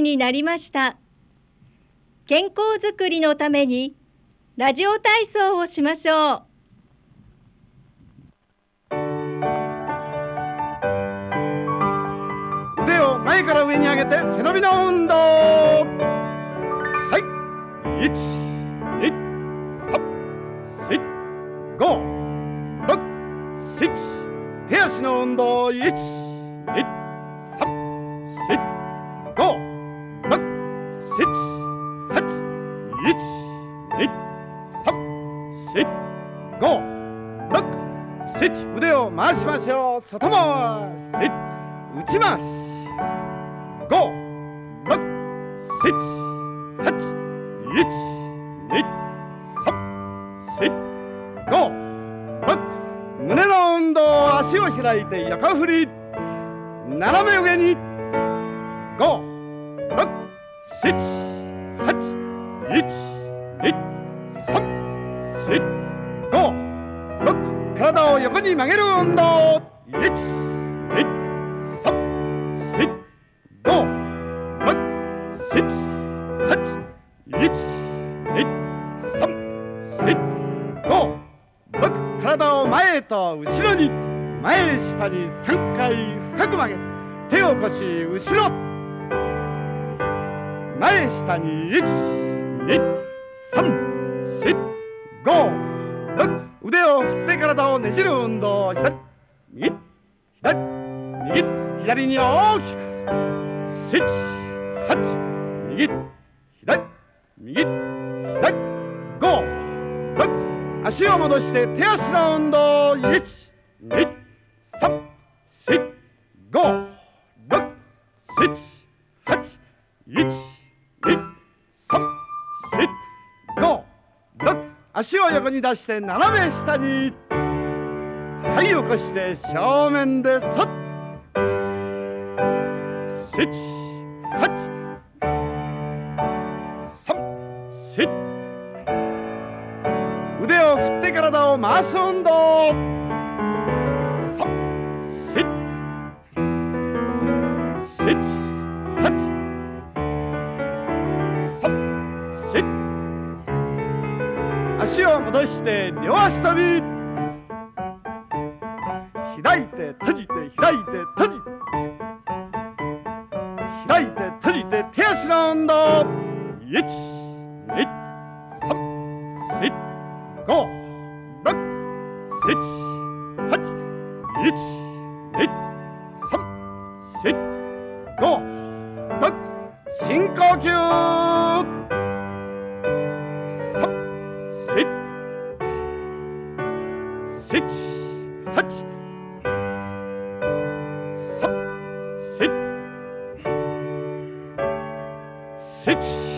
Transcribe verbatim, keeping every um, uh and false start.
になりました。健康づくりのためにラジオ体操をしましょう。 腕を前から上に上げて背伸びの運動。はい、いち、に、さん、し、ご、ろく、しち。手足の運動。いち、に、さん、し、ご、ろく、しち、はち。いち、に、さん、し、ご、ろく、しち。腕を回しましょう。外回し、内回し。ご、ろく、しち、はち。いち、に、さん、し、ご、ろく。胸の運動。足を開いて横振り。斜め上に。ご、ろく、しち、はち。いち、に、さん、し、ご、ろく。体を横に曲げる運動。いち、に、さん、し、ご、ろく、しち、はち。いち、に、さん、し、ご、ろく。体を前へと後ろに。前下にさんかい深く曲げ、手を腰後ろ。前下にいち、に、さん、し、ご、ろく。腕を振って体をねじる運動。左、右、左、右、左に大きく。しち、はち、右、左、右、左、ご、ろく。足を戻して手足の運動。いち、に、さん、し、ご、ろく、しち、はち。いち、に、さん、し、ご、ろく。足を横に出して斜め下に。はい、起こして正面でそっ。しち、はち、さん、し。腕を振って体を回す運動。さん、し、し、はち、さん、し。足を戻して両足跳び。開いて閉じて開いて閉じて開いて閉じて手足の運動。いち、に、さん、し、ご、ろく、しち、はち。いち、に、さん、し、ご、ろく。深呼吸。さん、し、し、はち。さん、し、し。